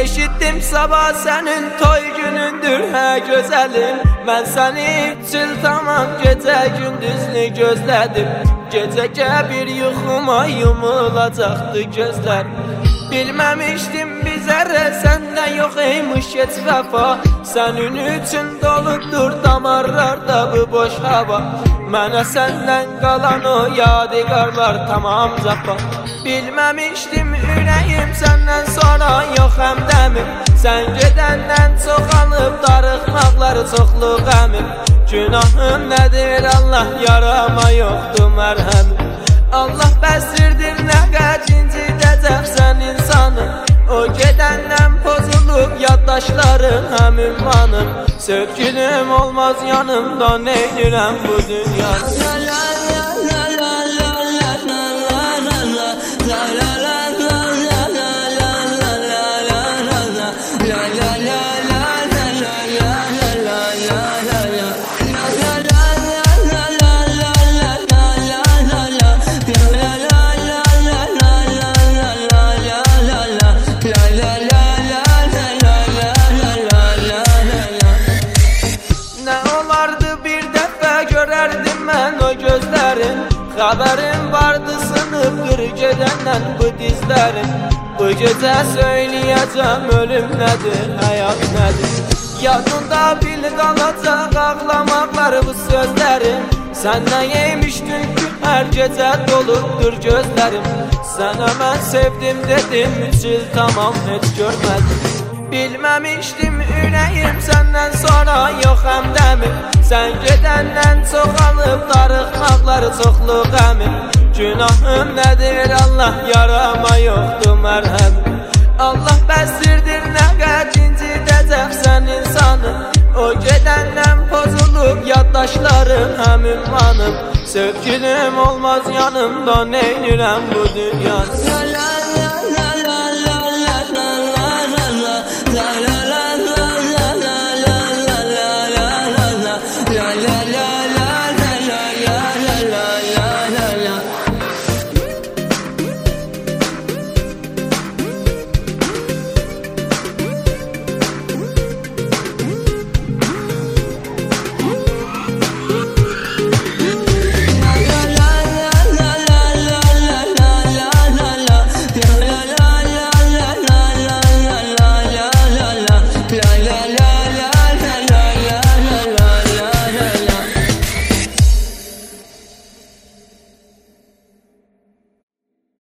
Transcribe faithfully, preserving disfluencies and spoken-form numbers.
eşitdim sabah senin toy günündür he güzelim. Ben seni çil tamam gece gündüzünü gözledim. Gecece bir yuxuma yumulacaktı gözler. Bilmemiştim bir zerre senden yok eymiş hiç vefa. Senin için doludur damarlarda bu boş hava. Mənə senden kalan o yadigarlar tamam zafa. Bilmemiştim ürəyim senden sonra yok hem demir. Sen gedenden çok alıp darıqmaqları çoxlu qəmim. Günahım nedir Allah yarama yoktu merhemim. Allah bəsirdir nə qəcinci dəcəbsən insanı. O gedəndən pozulub yaddaşların həm ünvanım. Sevgilim olmaz yanımda neynirəm bu dünyada. Haberim vardı sınıftır gedenden bu dizlerin. Bu gece söyleyeceğim ölüm nedir, hayat nedir. Yadında bil kalacak ağlamaklar bu sözlerim. Senden yemiştin ki her gece doludur gözlerim. Sana ben sevdim dedim üç yıl tamam hiç görmedim. Bilmemiştim ürəyim senden sonra yok hem demir. Sen gedenden çok alıp darıqmaqları çoxlu qəmim. Günahım nedir Allah yarama yoktu merhemim. Allah bəsirdir nə qəcinci dəcəbsən insanı. O gedenden pozulub yaddaşların həm ünvanım. Sevgilim olmaz yanımda neynirəm bu dünyada.